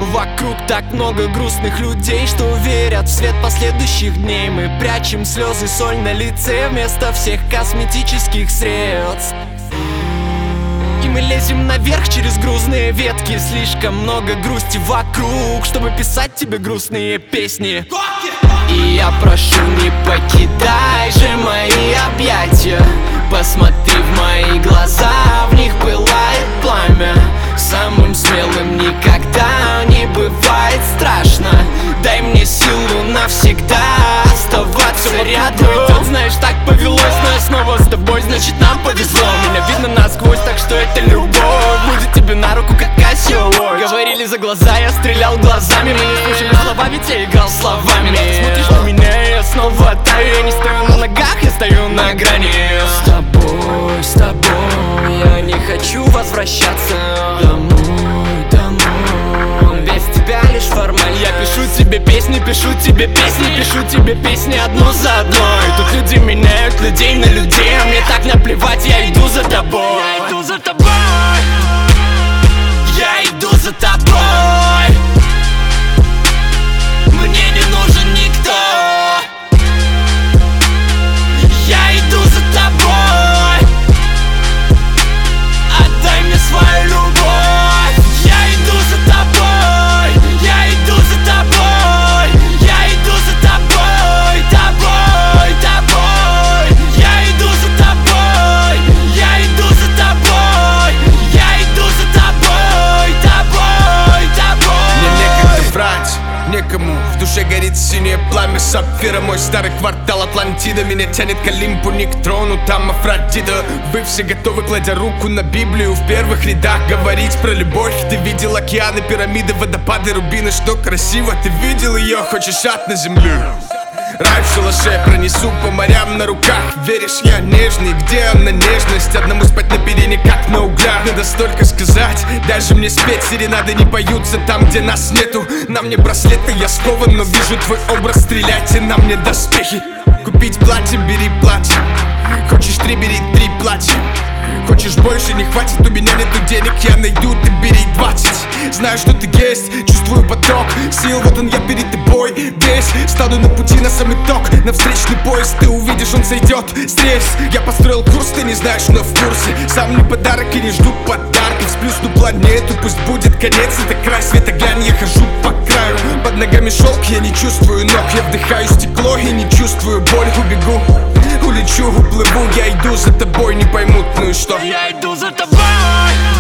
Вокруг так много грустных людей, что верят в свет последующих дней. Мы прячем слезы, соль на лице вместо всех косметических средств. И мы лезем наверх через грузные ветки. Слишком много грусти вокруг, чтобы писать тебе грустные песни. И я прошу, не покидай же мои объятия. Посмотри в мои глаза, в них пылает пламя. Самым смелым никогда не бывает страшно. Дай мне силу навсегда оставаться рядом. Ведь, знаешь, так повелось, но я снова с тобой, значит нам повезло. Меня видно насквозь, так что это любовь. Будет тебе на руку, как осёл. Говорили за глаза, я стрелял глазами. Мы не слушали слова, ведь я играл словами. Но ты смотришь на меня, и я снова таю. Я не стою на ногах, я стою на грани. С тобой я не хочу возвращаться домой, домой. Без тебя лишь формально. Я пишу тебе песни, пишу тебе песни, пишу тебе песни одну за одной. Тут люди меняют людей на людей, а мне так наплевать, я иду за тобой. Я иду за тобой. Я иду за тобой. Мне не нужен никто. Я иду за тобой. Отдай мне свою любовь. Я иду за тобой. Я иду за тобой. Я иду за тобой. Тобой, тобой. Я иду за тобой. Я иду за тобой. Я иду за тобой. Тобой, тобой. Мне некогда врать, некому. В душе горит синее пламя сапфира. Мой старый квартал Атлантида. Меня тянет к Олимпу, не к трону, там Афродита. Вы все готовы, кладя руку на Библию, в первых рядах говорить про любовь. Ты видел океаны, пирамиды, водопады, рубины. Что красиво, ты видел ее, хочешь ад на землю. Рай в шалаше пронесу по морям на руках. Веришь, я нежный, где она нежность? Одному спать на перине, как на углях. Надо столько сказать, даже мне спеть. Серенады не поются там, где нас нету. На мне браслеты, я скован, но вижу твой образ. Стреляйте на мне доспехи. Купить платье, бери платье. Хочешь 3, бери 3 платья. Хочешь больше, не хватит, у меня нету денег, я найду, ты бери 20. Знаю, что ты есть, чувствую поток сил, вот он я перед тобой весь. Стану на пути на самый ток, на встречный поезд, ты увидишь, он сойдет здесь. Я построил курс, ты не знаешь, но в курсе. Сам не подарок и не жду подарков. Сплюсну планету, пусть будет конец. Это край света, глянь, я хожу по краю. Под ногами шелк, я не чувствую ног. Я вдыхаю стекло и не чувствую боль. Убегу, улечу, уплыву, я иду за тобой, не поймут, ну и что? Я иду за тобой.